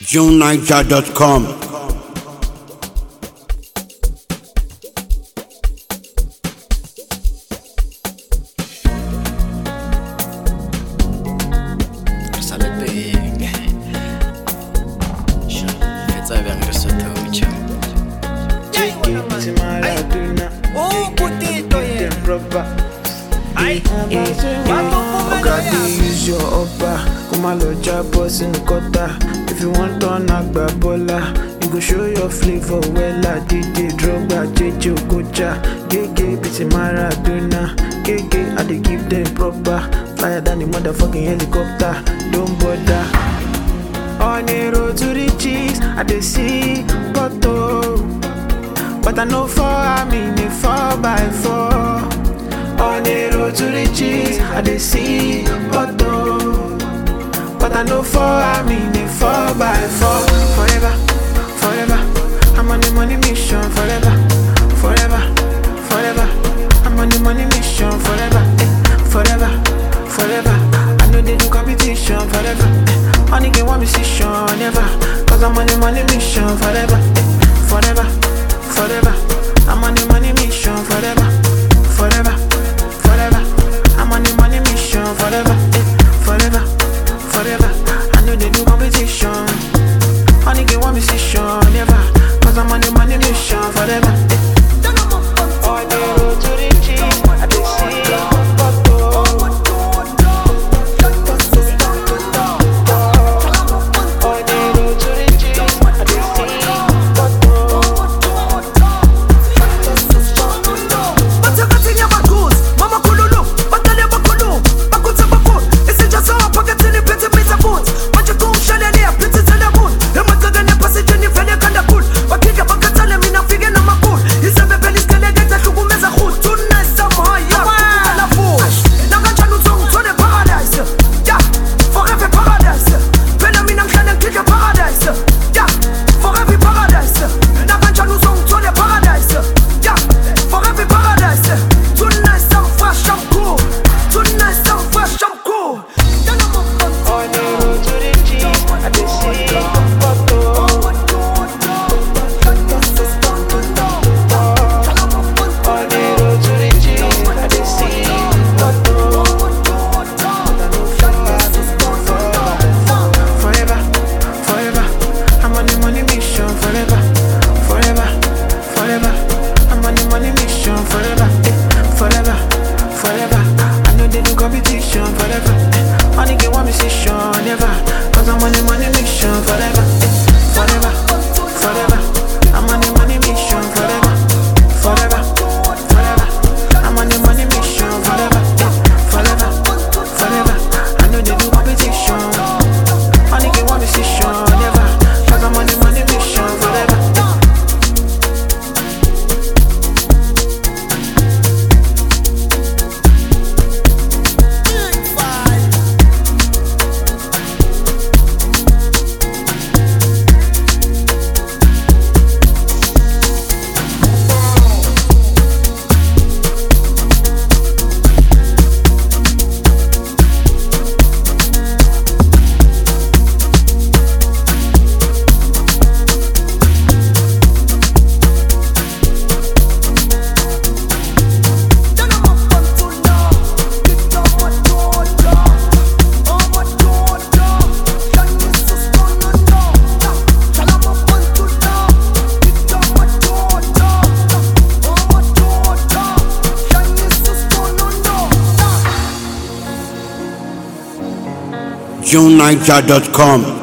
JohnNiger.com. Use your upper, come on, boss in the cutter. If you want to knock bola, you go show your flavor. Well, DJ Drogba, JJ Okocha, Gege, Biti Maradona, Gege, I dey give them proper. Flyer than the motherfucking helicopter, don't bother. On the road to the cheese, I dey see photo, but I know for I'm in a 4x4. On the road to the cheese, I dey see photo, but I know for I'm in a 4x4. Forever, forever, I'm on the money mission. Forever, forever, forever, I'm on the money mission. Forever, forever, forever, I know they do competition. Forever, only get one musician, never, cause I'm on the money mission. Forever, forever, forever, I'm on the money mission. Forever, forever, forever, I'm on the money mission. Forever, forever, forever, I know they do competition. Only get one musician, never, cause I'm on the money mission. Forever, on the road to the cheese, I dey see photo. On the road to the cheese, I dey see photo. JohnNiger.com.